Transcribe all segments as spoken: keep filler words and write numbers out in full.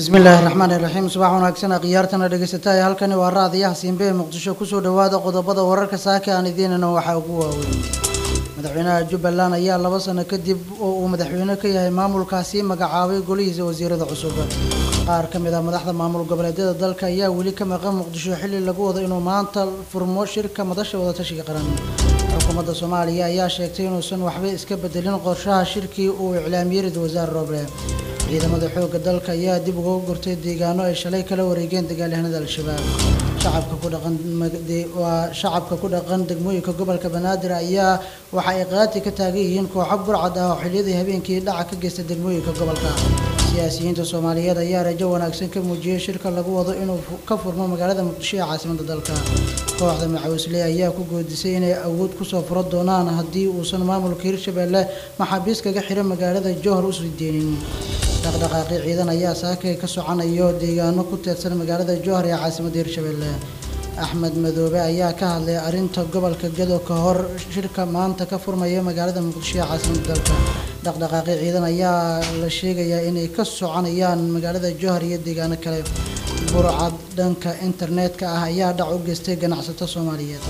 بسم الله الرحمن الرحيم صباح وناكسن قيارتنا دغيستay halkani waa raadiyaha Siinbe Muqdisho ku soo dhawaada qodobada wararka saaka aan idinana waxa ugu waaweyn madaxweynaha Jubbaland ayaa laba sano kadib oo uu madaxweyne ka yahay maamulkaasi magacaabay golihiisa wasiirada cusub qaar ka mid ah madaxda maamul goboleedyada dalka ayaa wali ka maqan Muqdisho xilli lagu wado inuu maanta furmo shirka madasha wada tashiga qaran xukuumadda Soomaaliya ayaa sheegtay inuusan waxba iska bedelin qorshaha shirkii uu iclaamiyay wasaar Roble ciidamada xoogga dalka ayaa dib uga gurtay deegaano ay shalay kala wareegeen dagaalyahanada al-shabaab shacabka ku dhaqan waa shacabka ku dhaqan degmooyinka gobolka Banaadir ayaa waxa ay qaati ka taagan yihiin kooxo burcad ah oo xilliyadii habeenkii dhaca ka geystay degmooyinka gobolka siyaasiyiinta Soomaaliyeed ayaa rajo wanaagsan ka muujiyay shirka lagu wado inuu ka furmo magaalada Muqdisho ee caasimadda dalka kooxda Macawisley ayaa ku goodisay inay awood ku soo furo doonaan haddii uusan maamulka Hirshabelle maxaabiis kaga xiran magaalada Jowhar u soo deenin dhaqdhaqaaqi ciidan ayaa saakay ka soconayo deegaano ku teedsan magaalada Jowhar ee caasimadda Hirshabelle Axmed Madoobe ayaa ka hadlay arinta gobolka Gedo ka hor shirka maanta ka furmaya magaalada Muqdisho ee caasimadda dalka dhaqdhaqaaqi ciidan ayaa la sheegayaa inay ka soconayaan magaalada Jowhar iyo deegaano kale burcad dhanka internetka ah ayaa dhac u geystay ganacsato Soomaaliyeed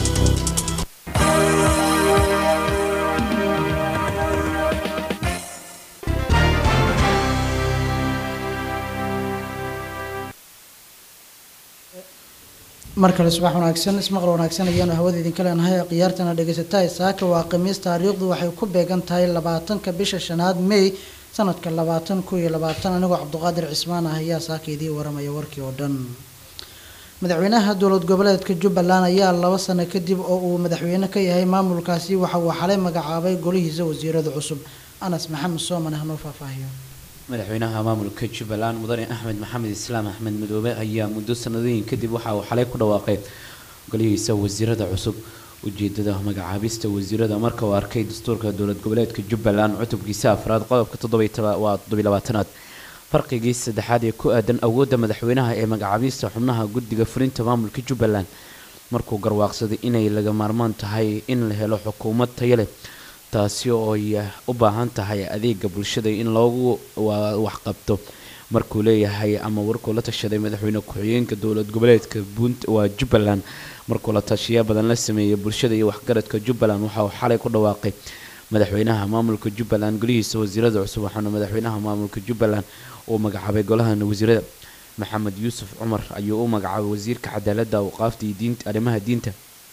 markale subax wanaagsan ismaqal wanaagsan ayaan hawada idin kala nahay qiyaartana dhageysatay saaka waa khamiis taariikhdu waxay ku beegan tahay labaatanka bisha shanaad May sanadka labaatan iyo labaatan anigoo Cabduqaadir Cismaan ah ayaa saakidii waramaya warkii oo dhan madaxweynaha dowlad goboleedka Jubbaland ayaa laba sano kadib oo uu madaxweyne ka yahay maamulkaasi waxa uu xalay magacaabay golihiisa wasiirada cusub Anas Maxamed Sooman ahna faafahiyo madaxweynaha maamulka Jubbaland mudane Axmed Maxamed Islaam Axmed Madoobe ayaa muddo sanadooyin kadib waxa uu xalay ku dhawaaqay golihiisa wasiirada cusub ujeedada magacaabista wasiirada marka uu arkay dastuurka dowlad goboleedka Jubbaland cutubkiisa afraad qodobka toddoba iyo labaatan farqigii saddexaad ee ku aadan awoodda madaxweynaha ee magacaabista xubnaha guddiga fulinta maamulka Jubbaland markuu garwaaqsaday inay laga maarmaan tahay in la helo xukuumad tayo leh taasi oo ay u baahan tahay adeega bulshada in loogu wax qabto markuu leeyahay ama warkuu la tashaday madaxweyne ku-xigeenka dowlad goboleedka waa Jubbaland markuu la tashiya badan la sameeyay bulshada iyo waxgaradka Jubbaland waxa uu xalay ku dhawaaqay madaxweynaha maamulka Jubbaland golihiisa wasiirada cusub waxaana madaxweynaha maamulka Jubbaland uu magacaabay golaha wasiirada Maxamed Yuusuf Cumar ayuu u magacaabay wasiirka cadaaladda oo qaaftii diinta arrimaha diinta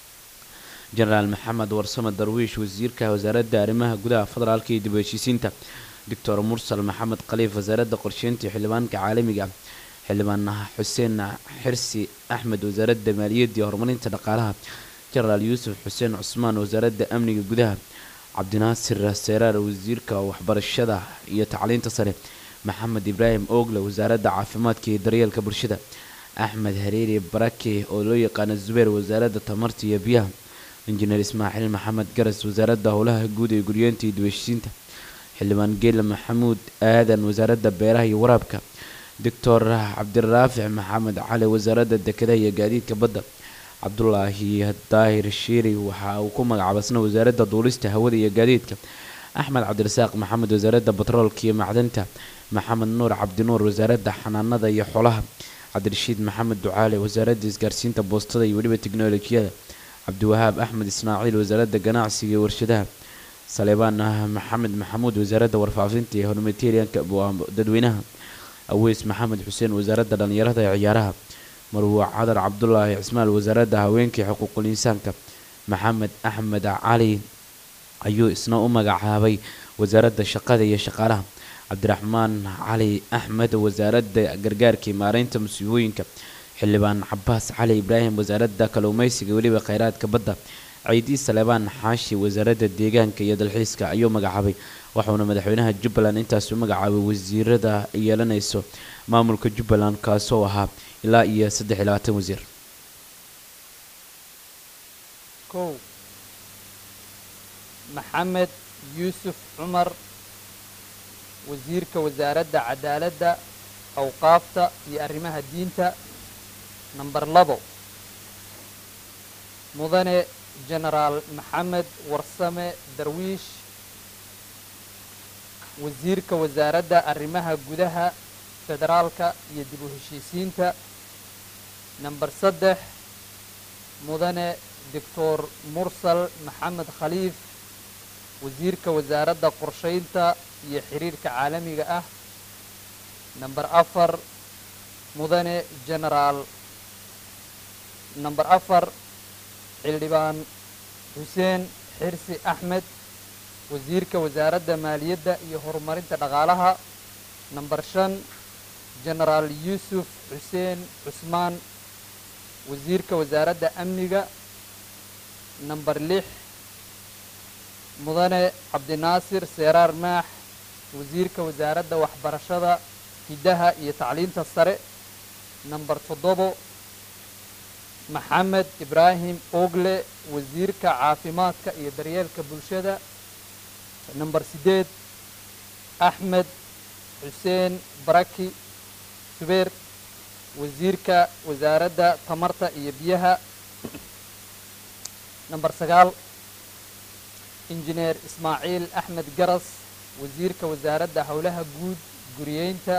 General Maxamed Warsame Darwiish wasiirka wasaaradda arrimaha gudaha federaalka iyo dib u heshiisiinta Doctor Mursal Maxamed Khaliif wasaaradda qorsheynta xildhibaanka caalamiga xildhibaan Xuseen Xirsi Axmed wasaaradda maaliyadda iyo horumarinta dhaqaalaha General Yuusuf Xuseen Cusmaan wasaaradda amniga gudaha Cabdinaasir Seeraar wasiirka waxbarashada iyo tacliinta sare Maxamed Ibrahim Ogle wasaaradda caafimaadka iyo daryeelka bulshada Axmed Hareeri Barake oo loo yaqaan Zubeer wasaaradda tamarta iyo biyaha Engineer Ismaaciil Maxamed Garas wasaaradda howlaha guud ee guryeynta iyo dibashiinta xildhibaan Geela Maxamuud Aadan wasaaradda beeraha iyo waraabka Doctor Cabdiraafic Maxamed Cali wasaaradda dekedaha iyo gaadiidka badda Cabdullaahi Daahir Shiiri waxa uu ku magacaabay wasaaradda duulista hawada iyo gaadiidka Axmed Cabdirasaaq Maxamed wasaaradda batroolka iyo macdanta Maxamed Nuur Cabdi Nuur wasaaradda xanaanada iyo xoolaha Cabdirashiid Maxamed Ducaale wasaaradda isgaarsiinta boostada iyo waliba tiknoolajiyada Cabdiwahaab Axmed Ismaaciil wasaaradda ganacsiga iyo warshadaha Saleebaan Maxamed Maxamuud wasaaradda warfaafinta iyo horumarinta dadweynaha Aweys Maxamed Xuseen wasaaradda dhalinyarada iyo ciyaaraha Marwo Cadar Cabdullaahi Ismaal wasaaradda haweenka iyo xuquuqul insaanka Maxamed Axmed Cali ayuu isna u magacaabay wasaaradda shaqada iyo shaqaalaha Cabdiraxmaan Cali Axmed wasaaradda gargaarka iyo maareynta musiibooyinka xildhibaan Cabbaas Cali Ibraahim wasaaradda kalluumaysiga waliba kheyraadka badda Ciidi Saleebaan Xaashi wasaaradda deegaanka iyo dalxiiska ayuu magacaabay waxaana madaxweynaha Jubbaland intaas uu magacaabay wasiirada yeelanayso maamulka Jubbaland kaasoo ahaa ilaa iyo saddex iyo labaatan wasiir kow Maxamed Yuusuf Cumar wasiirka wasaaradda cadaaladda awqaafta iyo arrimaha diinta number labo mudane General Maxamed Warsame Darwiish wasiirka wasaaradda arrimaha gudaha federaalka iyo dib u heshiisiinta. namber saddex mudane doctor mursal maxamed khaliif wasiirka wasaaradda qorshaynta iyo xiriirka caalamiga ah. namber afar mudane generaal namber afar xildhibaan xuseen xirsi axmed wasiirka wasaaradda maaliyadda iyo horumarinta dhaqaalaha. namber shan generaal yuusuf xuseen cusmaan wasiirka wasaaradda amniga. namber lix mudane cabdinaasir seeraar maax wasiirka wasaaradda waxbarashada hiddaha iyo tacliinta sare. namber toddobo maxamed ibraahim ogle wasiirka caafimaadka iyo daryeelka bulshada. namber sideed axmed xuseen baraki subeer wasiirka wasaaradda tamarta iyo biyaha. namber sagaal injineer ismaaciil axmed garas wasiirka wasaaradda howlaha guud guriyeynta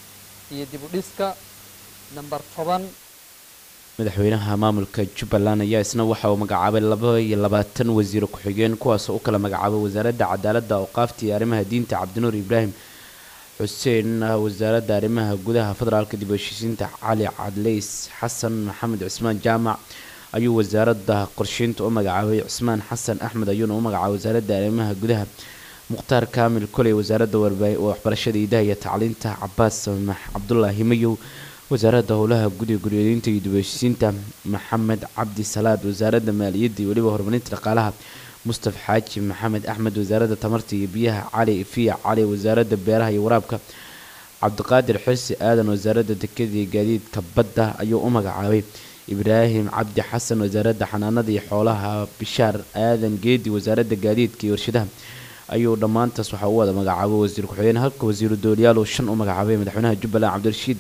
iyo dib u dhiska. namber toban madaxweynaha maamulka Jubbaland ayaa isna waxa uu magacaabay laba iyo labaatan wasiir ku-xigeen kuwaas oo u kala magacaabay wasaaradda cadaaladda awqaafta iyo arrimaha diinta Cabdinuur Ibraahim xuseen wasaaradda arrimaha gudaha federaalka dib u heshiisiinta Cali Cadleys Xasan Maxamed Cismaan Jaamac ayuu wasaaradda qorsheynta u magacaabay Cismaan Xasan Axmed ayuuna u magacaabay wasaaradda arrimaha gudaha Mukhtaar Kaamil Kuley wasaaradda waxbarashada iyo tacliinta Cabbaas Samax Cabdullaahi Mayow wasaaradda howlaha guud ee guryeynta iyo dib u heshiisiinta Maxamed Cabdi Salaad wasaaradda maaliyadda iyo waliba horumarinta dhaqaalaha Mustafa Xaaji Maxamed Axmed wasaaradda tamarta iyo biyaha Cali Ifiya Cali wasaaradda beeraha iyo waraabka Cabdiqaadir Xirsi Aadan wasaaradda dekedda iyo gaadiidka badda ayuu u magacaabay Ibraahim Cabdi Xasan wasaaradda xanaanada iyo xoolaha Bishaar Aadan Geedi wasaaradda gaadiidka iyo warshadaha ayuu dhammaantaas waxa uu wada magacaabay wasiir ku-xigeen halka wasiiru dowliyaal oo shan u magacaabay madaxweynaha Jubbaland Cabdirashiid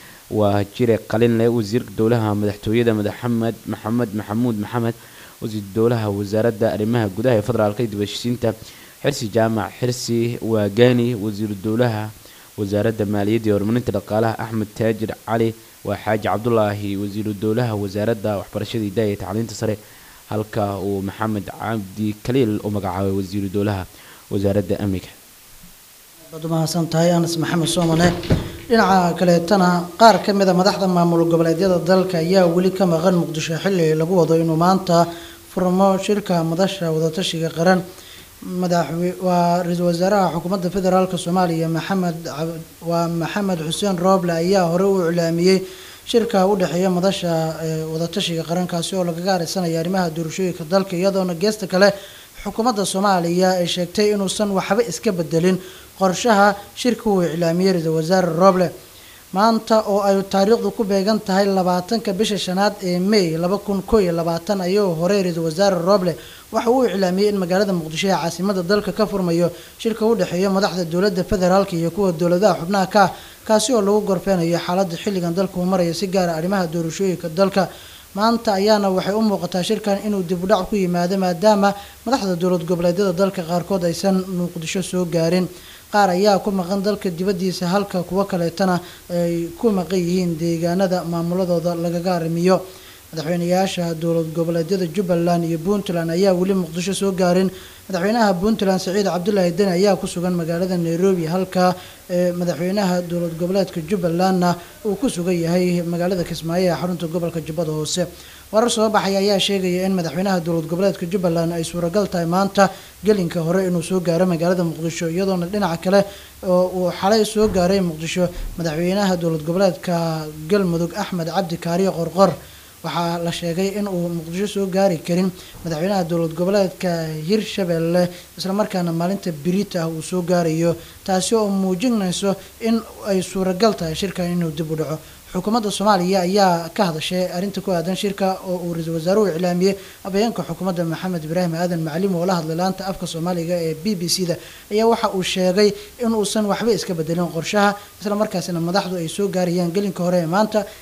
waa jire qalinle wasiirka dowlaha madaxtooyada Maxamed Maxamed Maxamuud Maxamed wasiir dowlaha wasaaradda arrimaha gudaha ee federaalka dib u heshiisiinta Xirsi Jaamac Xirsi Waagani wasiir dowlaha wasaaradda maaliyadda iyo horumarinta dhaqaalaha Axmed Taajir Cali waa Xaaji Cabdullaahi wasiiru dowlaha wasaaradda waxbarashada iyo iyo tacliinta sare halka uu Maxamed Cabdi Kaliil u magacaabay wasiiru dowlaha wasaaradda amniga. badumahadsan tahay Anas Maxamed Soomane. dhinaca kaleetana qaar ka mid a madaxda maamul goboleedyada dalka ayaa weli ka maqan Muqdisho xilli lagu wado inuu maanta furmo shirka madasha wadatashiga qaran. madaxweyne waa ra'iisul wasaaraha xukuumadda federaalka Soomaaliya Maxamed waa Maxamed Xuseen Rooble ayaa hore u iclaamiyay shirka u dhaxeeya madasha wadatashiga qarankaasi oo lagaga arisanayo arrimaha doorashooyinka dalka iyadoona geesta kale xukuumadda Soomaaliya ay sheegtay inuusan waxba iska bedelin qorshaha shirka uu iclaamiyay ra'iisul wasaare Rooble. maanta oo ay taariikhdu ku beegan tahay labaatanka bisha shanaad ee May laba kun iyo labaatan ayuu hore ra'iisul wasaare Rooble waxa uu iclaamiyay in magaalada Muqdisho ee caasimadda dalka ka furmayo shirka u dhaxeeya madaxda dowladda federaalka iyo kuwa dowladaha xubnaha ka kaasi oo lagu gorfeynayo xaaladda xilligan dalka uu marayo si gaar ah arrimaha doorashooyinka dalka. maanta ayaana waxay u muuqataa shirkan inuu dib u dhac ku yimaado maadaama madaxda dowlad goboleedyada dalka qaarkood aysan Muqdisho soo gaarin. qaar ayaa ku maqan dalka dibadiisa halka kuwa kaleetana ay ku maqan yihiin deegaanada maamuladooda lagaga arrimiyo. madaxweynayaasha dowlad goboleedyada Jubbaland iyo Puntland ayaa weli Muqdisho soo gaarin. madaxweynaha Puntland Saciid Cabdullaahi Deni ayaa ku sugan magaalada Nairobi halka madaxweynaha dowlad goboleedka Jubbalandna uu ku sugan yahay magaalada Kismaayo ee xarunta gobolka Jubbada Hoose. warar soo baxay ayaa sheegaya in madaxweynaha dowlad goboleedka Jubbaland ay suuragal tahay maanta gelinka hore inuu soo gaaro magaalada Muqdisho iyadoona dhinaca kale oo uu xalay soo gaaray Muqdisho madaxweynaha dowlad goboleedka Galmudug Axmed Cabdi Kaariyo Qorqor. waxaa la sheegay in uu Muqdisho soo gaari karin madaxweynaha dowlad goboleedka Hirshabelle isla markaana maalinta Biriita uu soo gaarayo taasi oo muujinayso in ay suuragal tahay shirkan inuu dib u dhaco. xukuumadda Soomaaliya ayaa ka hadashay arrinta ku aadan shirka oo uu ra'iisul wasaaruhu iclaamiyay afhayeenka xukuumadda Maxamed Ibraahim Aadan Macallim oo la hadlay laanta afka Soomaaliga ee B B C da ayaa waxa uu sheegay in uusan waxba iska bedelin qorshaha isla markaasina madaxdu ay soo gaarayaan gelinka hore ee maanta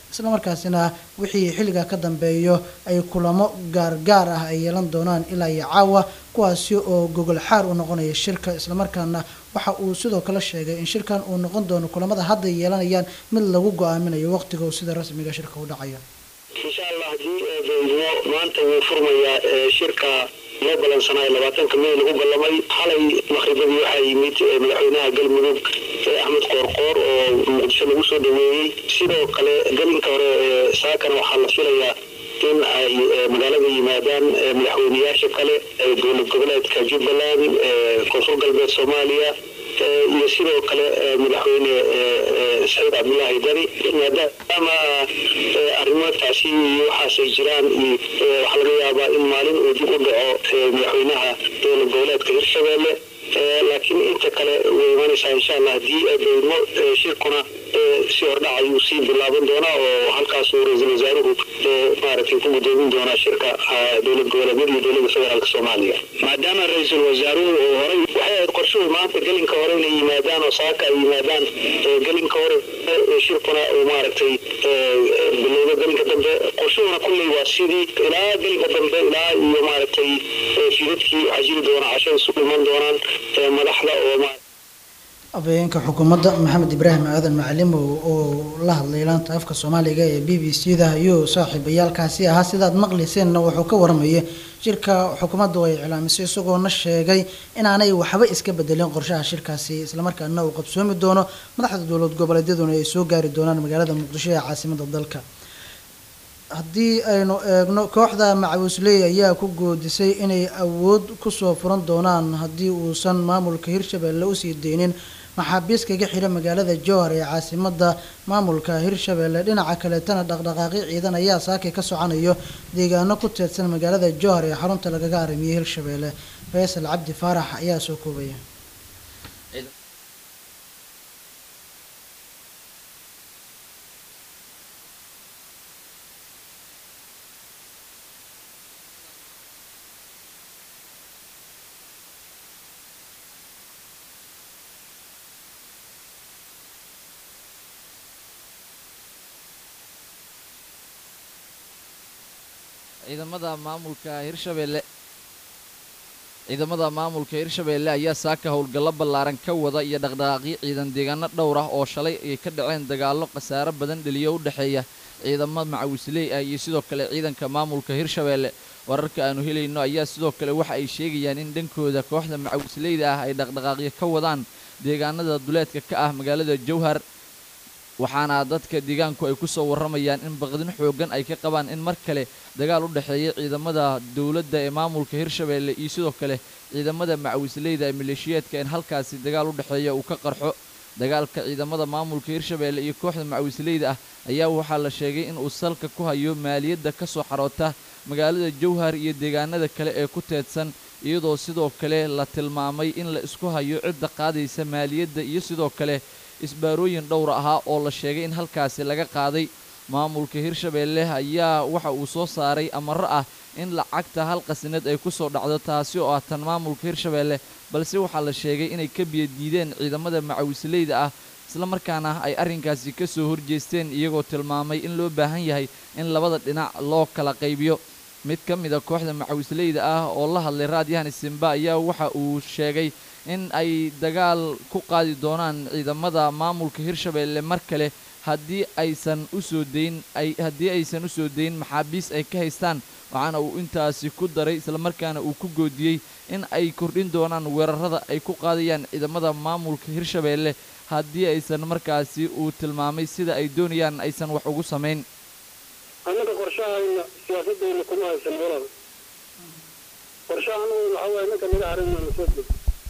isla markaasina wixii xilliga ka dambeeyo ay kulamo gaargaar ah ay yeelan doonaan ilaa iyo caawa kuwaasi oo gogol xaar u noqonaya shirka isla markaana waxa uu sidoo kale sheegay in shirkan uu noqon doono kulamada hadda yeelanayaan mid lagu go'aaminayo waqtiga uu sida rasmiga shirka u dhacayo insha Allah hadii beeymo maanta uu furmaya shirka loo balansanay labaatanka May lagu ballamay xalay maqribadii waxa yimid madaxweynaha galmudug Axmed Qoorqoor oo muqdisho lagu soo dhaweeyay sidoo kale galinka hore saakana waxa la filayaa in ay magaalada yimaadaan madaxweynayaasha kale ee dowlad goboleedka Jubbaland koonfur galbeed Soomaaliya iyo sidoo kale madaxweyne Saciid Cabdullaahi Dani maadaama arrimahaasi waxaasay jiraan waxa laga yaabaa in maalin uu dib u dhaco madaxweynaha dowlad goboleedka Hirshabelle laakiin inta kale way imanaysaa insha Allah hadii beeymo shirkuna si hordhac ayuu sii bilaaban doonaa oo halkaas uu ra'iisul wasaaruhu maaragtay ku gudoomin doonaa shirka dowlad goboleedyada iyo dowladda federaalka Soomaaliya maadaama ra'iisul wasaaruhu uu horay waxay ahayd qorshuhu maanta galinka hore inay yimaadaan oo saaka ay yimaadaan galinka hore shirkuna uu maaragtay bilowda galinka dambe qorshuhuna kulley waa sidii ilaa galinka dambe ilaa iyo maaragtay fiidadkii waxaa jiri doona casho isugu iman doonaan madaxda oo afhayeenka xukuumadda maxamed ibraahim aadan macalin oo la hadlay laanta afka Soomaaliga ee B B C da iyo saaxiibayaalkaasi ahaa sidaad maqlayseen wuxuu ka warmayay shirka xukuumaddu ay cilaamisay isagoo na sheegay inaanay waxba iska bedelin qorshaha shirkaasi isla markaana uu qabsoomi doono madaxda dowlad goboleedyaduna ay soo gaari doonaan magaalada Muqdisho ee caasimadda dalka haddii aynu eegno kooxda macawisley ayaa ku goodisay inay awood ku soo furan doonaan haddii uusan maamulka Hirshabelle u sii deynin maxaabiis kaga xidhan magaalada Jowhar ee caasimadda maamulka Hirshabelle dhinaca kale tan dhaqdhaqaaqi ciidan ayaa saakay ka socanayo deegaano ku teedsan magaalada Jowhar ee xarunta lagaga arimiyo Hirshabelle Faysal Cabdi Faarax ayaa soo koobaya ciidamada maamulka Hirshabelle ciidamada maamulka Hirshabelle ayaa saaka howlgallo ballaaran ka wada iyo dhaqdhaqaaqyo ciidan deegaano dhowr ah oo shalay ay ka dhaceen dagaallo khasaare badan dhaliyo u dhaxeeya ciidamada macawisley ah iyo sidoo kale ciidanka maamulka Hirshabelle wararka aanu helayno ayaa sidoo kale waxa ay sheegayaan in dhankooda kooxda macawisleyda ah ay dhaqdhaqaaqyo ka wadaan deegaanada duleedka ka ah magaalada Jowhar waxaana dadka deegaanku ay ku soo waramayaan in baqdin xoogan ay ka qabaan in mar kale dagaal u dhaxeeya ciidamada dawladda ee maamulka Hirshabelle iyo sidoo kale ciidamada macawisleyda ee maleeshiyaadka in halkaasi dagaal u dhaxeeya uu ka qarxo dagaalka ciidamada maamulka Hirshabelle iyo kooxda macawisleyda ah ayaa waxaa la sheegay in uu salka ku hayo maaliyadda ka soo xaroota magaalada Jowhar iyo deegaanada kale ee ku teedsan iyadoo sidoo kale la tilmaamay in la isku hayo cidda qaadaysa maaliyadda iyo sidoo kale isbaarooyin dhowr ahaa oo la sheegay in halkaasi laga qaaday maamulka Hirshabelle ayaa waxa uu soo saaray amar ah in lacagta hal qasnad ay ku soo dhacdo taasi oo ah tan maamulka Hirshabelle balse waxa la sheegay inay ka biyadiideen ciidamada macawisleyda ah isla markaana ay arrinkaasi ka soo horjeesteen iyagoo tilmaamay in loo baahan yahay in labada dhinac loo kala qaybiyo mid ka mid ah kooxda macawisleyda ah oo la hadlay raadiyahan Simba ayaa waxa uu sheegay in ay dagaal ku qaadi doonaan ciidamada maamulka Hirshabelle mar kale haddii aysan u soo deyn ay haddii aysan u soo deyn maxaabiis ay ka haystaan waxaana uu intaasi ku daray isla markaana uu ku goodiyey in ay kordhin doonaan weerarada ay ku qaadayaan ciidamada maamulka Hirshabelle haddii aysan markaasi uu tilmaamay sida ay doonayaan aysan wax ugu sameyn anaga qorshahayna siyaasaddeena kuma haysan walaal qorshahan waxa waaye ninka naga harinna masoo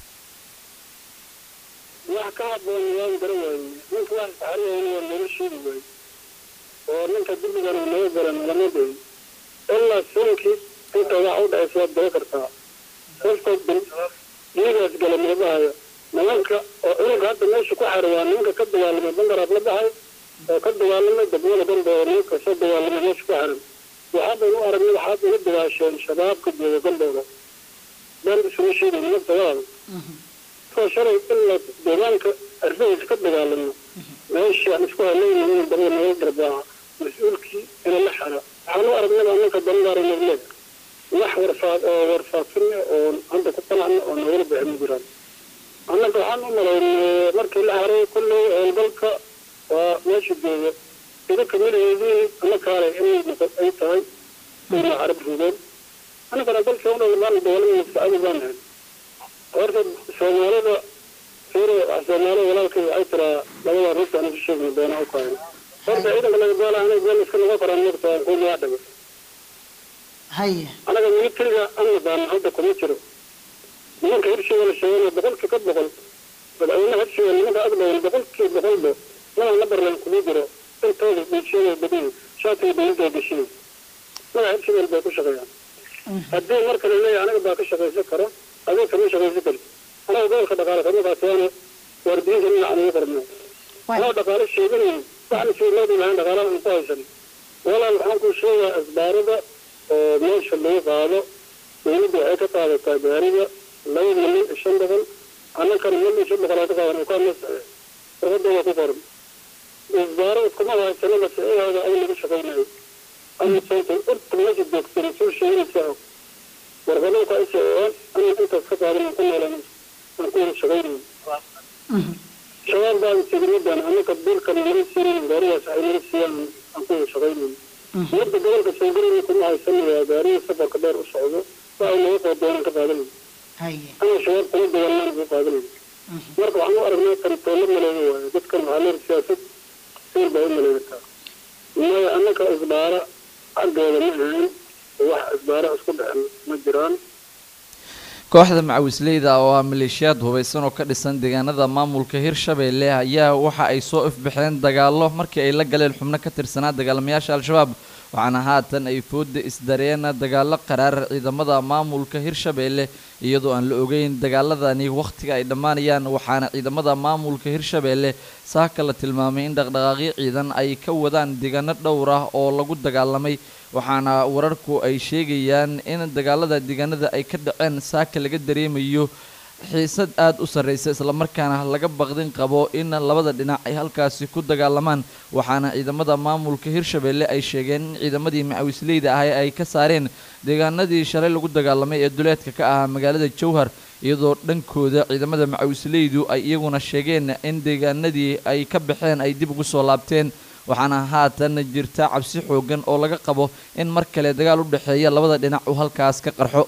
wax ka haboon waan garan waayey ninka wax saxariyeena waa noloshiida waay oo ninka dibbigan uu naga garan lama day ilaa sunkii inta wax u dhacaysa waad daba kartaa qofkood bil iyagaas gala meebahayo nimanka oo cunugga hadda meesha ku xaray waa nimanka ka dagaalamay bandaraab la dhahay oo ka dagaalamay dabwada dambe oo nimanka soo dagaalamay meesha ku xaran waxaa baynu u aragnay waxaad ula dagaasheen shabaabka jooga gandhowda baan isugu sheegay nimanka walaal شرعي إلا ديوانك أربعة كتب على ماشي أنا شكوها لين من بدل ما يضرب mas-uulkii ina la xalo waxaanu aragnaba annaka dandaara nagleed wax warfaad oo warfaafina oo hadda ku qanacna oo nagala bixin jiraan annaka waxaan u malaynay markii la haray kulley howlgalka waa meesha jooga idinka midaheediin annakaale inay noqon ay tahay ina carab ruudeen annakana dalka una imaan dowlada mustacadi baan nahay horta soomaalida fiiro soomaalida walaalkay waxay tiraa labada ruusta ana ku sheegna doona u kaayna horta ciidanka laga goala anay gool iska noqon karaan marta kumaa dhago haye anaga militariga ana baan hadda kuma jiro nimanka hirshiga la sheegana boqolki ka boqol madaxweynaha hirshiga nimanka agdhown boqolkii boqolba mana la barlan kuma jiro intooda bulshada badin shaatiga dowladda gashiin magaca hirshiga bay ku shaqeeyaan haddii marka la leeyahay anaga baa ka shaqaysan karo adiga kama shaqaysan karin anaga gobolka dhaqaale kamakaasana waardiyiinta dhinaca naga qarnaa anoo dhaqaale sheeganayn waxaan sheegnadi lahayn dhaqaalaha aan ku haysan walaal waxaan ku sheegaa asbaarada oo meesha lagu qaado dowladda waxay ka qaadataa gaariga laba milyan iyo shan boqol annakana milyan shan boqol aan ka qaadan kamas warqadooda ku qoran asbaaro iskuma haysanaba sicihooda ay lagu shaqaynayo ama soonta urta meesha joogta rasuul sheeganaysa og warqadoo ka isocon ana intaas ka qaadan aan ku noolan aan ku wada shaqaynayo shabaab baan signidan annaka biilkan nala siinayn gaarigaas ay nala siiyaan aan ku wada shaqaynayo midda gobolka soogalina kuma haysanayaa gaariga safarka dheer u socdo waxay naga qoo doonaan ka qaadanay ama shabaab kuma dagaalnaan ku qaadanay marka waxaan u aragnaa karitoolo maleega waayo dadkan waxaa leer siyaasad sir baa u maleegataa maya annaka isbaara xaggooda ma ahayn wax isbaara isku dhexen ma jiraan kooxda macawisleyda oo ah maleeshiyaad hubeysan oo ka dhisan deegaanada maamulka hirshabeelle ayaa waxa ay soo ifbixeen dagaalo markii ay la galeen xubno ka tirsanaa dagaalamayaasha al-shabaab waxaana haatan ay fooda isdareen dagaalo qaraar ciidamada maamulka hirshabeelle iyadoo aan la ogeyn dagaaladani wakhtiga ay dhammaanayaan waxaana ciidamada maamulka hirshabeelle saaka la tilmaamay in dhaqdhaqaaqyo ciidan ay ka wadaan deegaano dhowr ah oo lagu dagaalamay waxaana wararku ay sheegayaan in dagaalada deegaanada ay ka dhaceen saaka laga dareemayo xiisad aada u sarreysa islamarkaana laga baqdin qabo in labada dhinac ay halkaasi ku dagaalamaan waxaana ciidamada maamulka hirshabeelle ay sheegeen in ciidamadii macawisleyda ahay ay ka saareen deegaanadii shalay lagu dagaalamay ee duleedka ka ahaa magaalada jowhar iyadoo dhankooda ciidamada macawisleydu ay iyaguna sheegeen in deegaanadii ay ka baxeen ay dib ugu soo laabteen waxaana haatan jirta cabsi xoogan oo laga qabo in mar kale dagaal u dhexeeya labada dhinac uu halkaas ka qarxo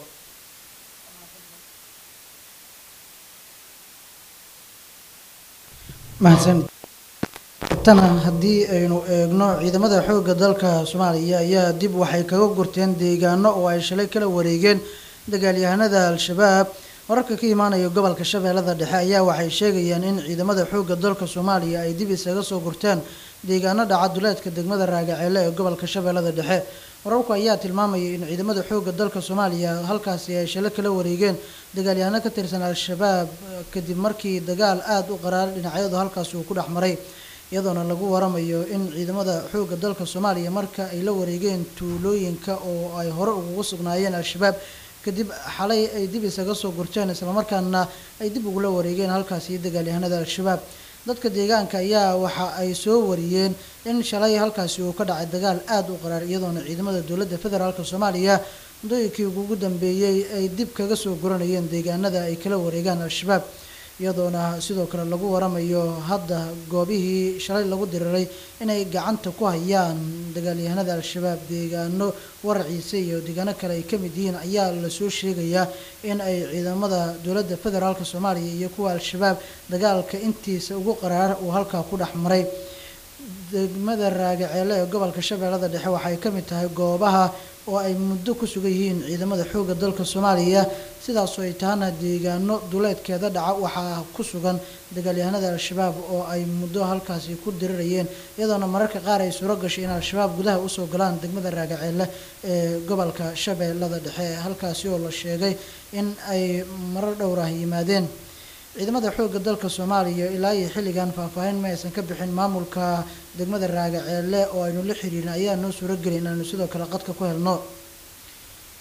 mahadsan tana haddii aynu eegno ciidamada xoogga dalka soomaaliya ayaa dib waxay kaga gurteen deegaano oo ay shalay kala wareegeen dagaalyahanada al-shabaab wararka ka imaanaya gobolka shabeellada dhexe ayaa waxay sheegayaan in ciidamada xoogga dalka soomaaliya ay dib isaga soo gurteen deegaano dhaca duleedka degmada raagaceelle ee gobolka shabeellada dhexe wararku ayaa tilmaamaya in ciidamada xoogga dalka soomaaliya halkaasi ay shalo kala wareegeen dagaalyahano ka tirsan al-shabaab kadib markii dagaal aada u qaraar dhinacyadu halkaasi uu ku dhex maray iyadoona lagu waramayo in ciidamada xoogga dalka soomaaliya marka ay la wareegeen tuulooyinka oo ay hore ugu sugnaayeen al-shabaab kadib xalay ay dib isaga soo gurteen islamarkaana ay dib ugula wareegeen halkaasi dagaalyahanada al-shabaab dadka deegaanka ayaa waxa ay soo wariyeen in shalay halkaasi uu ka dhacay dagaal aada u qaraar iyadoona ciidamada dowladda federaalka soomaaliya muddooyinkii ugu dambeeyey ay dib kaga soo guranayeen deegaanada ay kala wareegaan al-shabaab iyadoona sidoo kale lagu waramayo hadda goobihii shalay lagu diriray inay gacanta ku hayaan dagaalyahanada al-shabaab deegaano waraciise iyo deegaano kale ay ka mid yihiin ayaa lasoo sheegayaa in ay ciidamada dowladda federaalka soomaaliya iyo kuwa al-shabaab dagaalka intiisa ugu qaraar uu halkaa ku dhex maray degmada raagaceelle ee gobolka shabeellada dhexe waxay ka mid tahay goobaha oo ay muddo ku sugan yihiin ciidamada xoogga dalka soomaaliya sidaasoo ay tahana deegaano duleedkeeda dhaca waxaa ku sugan dagaalyahanada al-shabaab oo ay muddo halkaasi ku dirirayeen iyadoona mararka qaar ay suuro gashay in al-shabaab gudaha usoo galaan degmada raagaceelle ee gobolka shabeellada dhexe halkaasi oo la sheegay in ay marar dhowr ah yimaadeen ciidamada xoogga dalka soomaaliya ilaa iyo xilligan faahfaahin ma aysan ka bixin maamulka degmada raagaceelle oo aynu la xiriirin ayaa noo suuro gelin inaynu sidoo kale qadka ku helno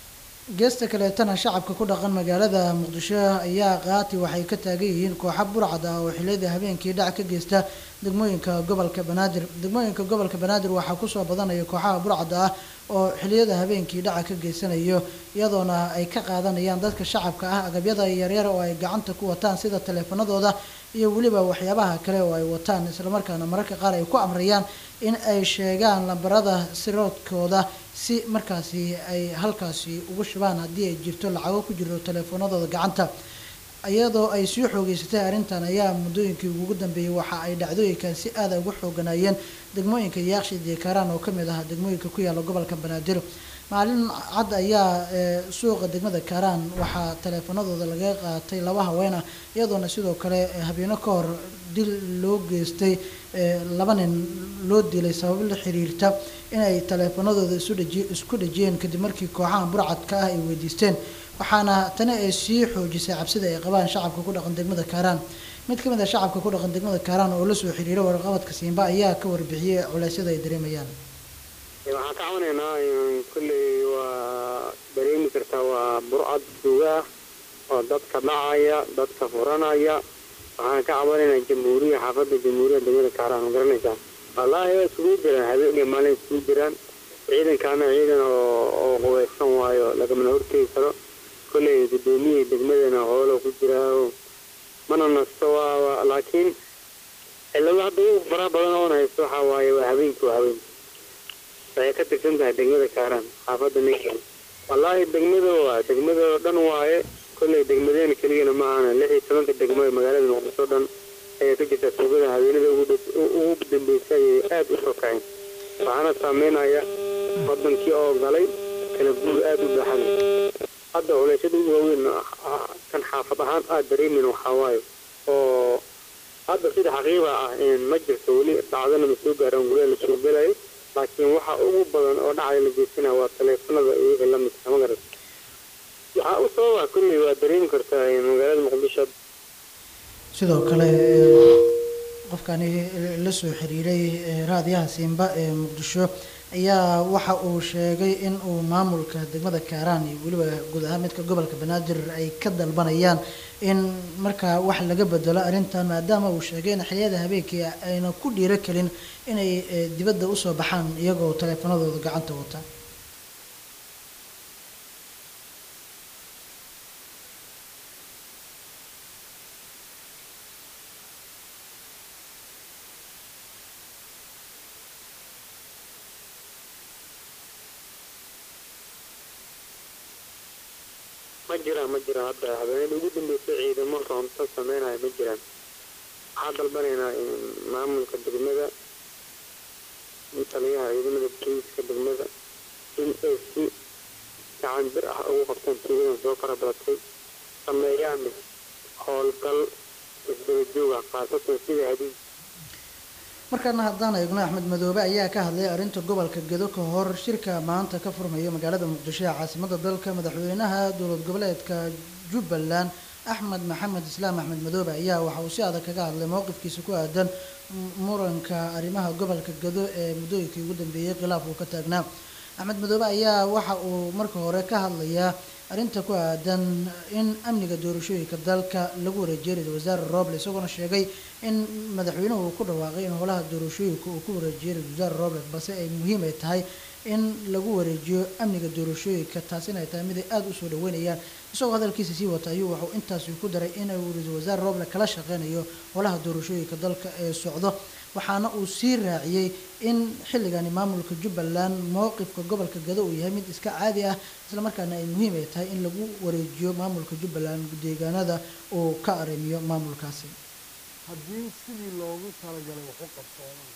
geesta kaleetana shacabka ku dhaqan magaalada muqdisho ayaa qaati waxay ka taagan yihiin kooxa burcad ah oo xilliyada habeenkii dhac ka geysta degmooyinka gobolka banaadir degmooyinka gobolka banaadir waxaa kusoo badanaya kooxaha burcad ah oo xilliyada habeenkii dhaca ka geysanayo iyadoona ay ka qaadanayaan dadka shacabka ah agabyada yaryar oo ay gacanta ku wataan sida taleefanadooda iyo weliba waxyaabaha kale oo ay wataan islamarkaana mararka qaar ay ku amrayaan in ay sheegaan lambarada siroodkooda si markaasi ay halkaasi ugu shubaan haddii ay jirto lacago ku jiro taleefanadooda gacanta iyadoo ay sii xoogeysatay arrintan ayaa muddooyinkii ugu dambeeyey waxa ay dhacdooyinkan si aada ugu xooganayeen degmooyinka yaaqshid iyo kaaraan oo ka mid ah degmooyinka ku yaala gobolka banaadir maalin cad ayaa suuqa degmada kaaraan waxaa taleefanadooda laga qaatay laba haween ah iyadoona sidoo kale habeeno ka hor dil loo geystay laba nin loo dilay sabab la xiriirta inay taleefanadooda isku dhajiyeen kadib markii kooxaha burcadka ah ay weydiisteen waxaana tani ay sii xoojisay cabsida ay qabaan shacabka ku dhaqan degmada kaaraan mid ka mid ah shacabka ku dhaqan degmada kaaraan oo la soo xiriiray warqabadka Simba ayaa ka warbixiyay culeysyada ay dareemayaan waxaan ka cabanaynaa kulley waa dareemi kartaa waa burcad duuga oo dadka dhacaya dadka furanaya waxaan ka cabanaynaa jamhuuriya xaafadda jamhuuriya degmada kaaraan ma garanaysaa wallaahi waa isugu jiraan habeenkii maalin isugu jiraan ciidankaana ciidan oo qubaysan waayo lagamana hortegi karo kulley gudoomiyihii degmadana hoolo ku jiraa mana nasto waa laakiin cilada hadda ugu faraha badan oon haysto waxaa waaye waa habeenkii waa habeenkii waxay ka tirsan tahay degmada kaaraan xaafadda ninkan wallaahi degmada waa degmada oo dhan waaye kulley degmadeena keligana ma ahana lix iyo tobanka degmo ee magaalada muqdisho dhan ayaa ka jirta suugada habeenada ugu dambeysay ayay aada u soo kaceen waxaana saameynaya wadankii oo galay kala guur aada u baaxan hadda culeysyada ugu waaweyn kan xaafad ahaan aada dareemin waxaa waaye oo hadda sida xaqiiqa ah ma jirto weli dhacdana ma soo gaaraan guryaha la soo gelayo laakiin waxa ugu badan oo dhacay la geysanaya waa taleefanada iyo wixii lamidka ma garat waxaa u sababa kulley waa dareemi kartaa magaalada muqdisho sidoo kale qofkani la soo xiriiray raadiyaha Simba ee muqdisho ayaa waxa uu sheegay in uu maamulka degmada kaaraan iyo weliba guud ahaan midka gobolka banaadir ay ka dalbanayaan in markaa wax laga bedelo arrintan maadaama uu sheegay in xilliyada habeenkii ayna ku dhiiro kalin inay dibadda usoo baxaan iyagoo taleefanadooda gacanta wata ma jiraan ma jiraan hadda habeenada ugu dambeysay ciidamo roonto sameynaya ma jiraan waxaa dalbanaynaa in maamulka degmada taliyaha ciidamada booliiska degmada in ay si gacan bir ah ugu qabtaan tuugadan soo kala badatay sameeyaan howlgal isdaba joog ah qaasatan sida hadii markaana haddaan eegno axmed madoobe ayaa ka hadlay arrinta gobolka gedo ka hor shirka maanta ka furmaya magaalada muqdisho ee caasimada dalka madaxweynaha dowlad goboleedka jubbaland axmed maxamed islaam axmed madoobe ayaa waxa uu si adag kaga hadlay mowqifkiisa ku aadan muranka arrimaha gobolka gedo ee muddooyinkii ugu dambeeyey khilaaf uu ka taagnaa axmed madoobe ayaa waxa uu marka hore ka hadlayaa arrinta ku aadan in amniga doorashooyinka dalka lagu wareejiyo ra-iisul wasaare Roble isagoona sheegay in madaxweynuhu uu ku dhawaaqay in howlaha doorashooyinka uu ku wareejiyo ra-isul wasaare Roble balse ay muhiim ay tahay in lagu wareejiyo amniga doorashooyinka taasina ay tahay mid ay aada u soo dhaweynayaan isagoo hadalkiisa sii wata ayuu wuxuu intaasi ku daray inuu ra-iisul wasaare Roble kala shaqeynayo howlaha doorashooyinka dalka ee socdo waxaana uu sii raaciyey in xilligani maamulka Jubbaland mowqifka gobolka Gedo uu yahay mid iska caadi ah isla markaana ay muhiim ay tahay in lagu wareejiyo maamulka Jubbaland deegaanada uu ka arrimiyo maamulkaasi haddii sidii loogu talagalay wax u qabsoonaan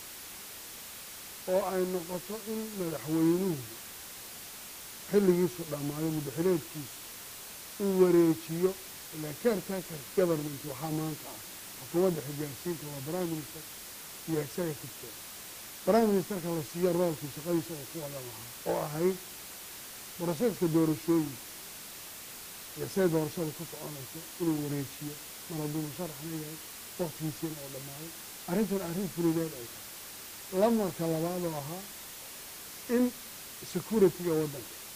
oo ay noqoto in madaxweynuhu xilligiisu dhammaado madaxweyneedkiisu uu wareejiyo ilaa caretaker government waxaa maanta ah xukuumadda xiggaarsiinta waa prime minister iyo executive prime ministerka la siiyo roolkii shaqadiisa oo ku wada lahaa oo ahayd boroseska doorashooyinka iyo see doorashada ku soconayso inuu wareejiyo mar hadduu musharaxna yahay waqtigiisiina oo dhammaaday arrintan arrin fulideed ay tahay lamarka labaad oo ahaa in security-ga waddanka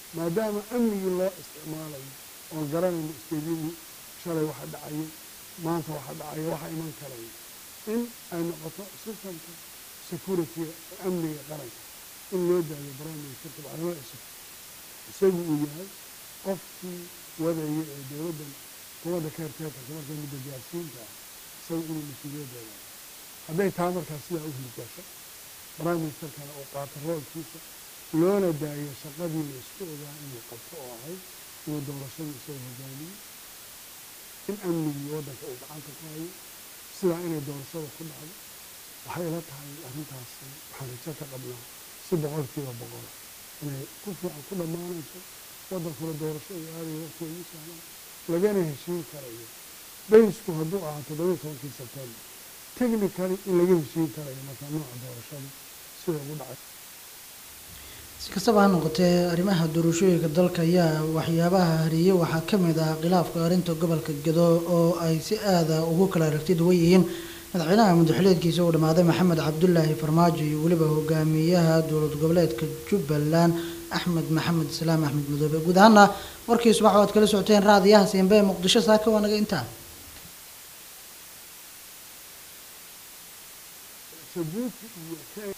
maadaama amnigii loo isticmaalayo oon garanayno isteedinii shalay waxa dhacayay maanta waxa dhacaya waxa iman karaya in ay noqoto systemka security amniga qaranka in loo daayo prime ministerka bacdama cusub isagu uu yahay qofkii wadaya ee dowladdan kuwada caretakerka marka midda gaarsiinta ah isagu inuu mas-uuliyaddeeda hadday taa markaas sidaa u hirgasho prime ministerkana uu qaato roolkiisa loona daayo shaqadii la isku ogaa inuu qabto oo ahayd inuu doorashadii isaga hogaamiyo in amnigii waddanka uu gacanta ku hayo sidaa inay doorashada ku dhacdo waxay ila tahay arrintaas waxaan rajo ka qabnaa si boqolkiiba boqol inay ku fiican ku dhammaanayso waddankuna doorasho iyo aadayo waqti ugu sahlan lagana heshiin karayo baysku hadduu ahaa toddobiyo tobankii sebtembar technically in laga heshiin karayo markaa nooca doorashada sida ugu dhacay si kastaba ha noqotee arrimaha doorashooyinka dalka ayaa waxyaabaha hariyey waxaa ka mid ah khilaafka arrinta gobolka Gedo oo ay si aada ugu kala aragti duwan yihiin madaxweynaha madaxweyneedkiisa uu dhamaaday Maxamed Cabdullaahi Farmaajo iyo waliba hogaamiyaha dowlad goboleedka Jubbaland Axmed Maxamed Salaam Axmed Madoobe guud ahaan warkii subax waad kala socoteen raadiyaha Siinbe Muqdisho saaka waa naga intaa Djibouti iyo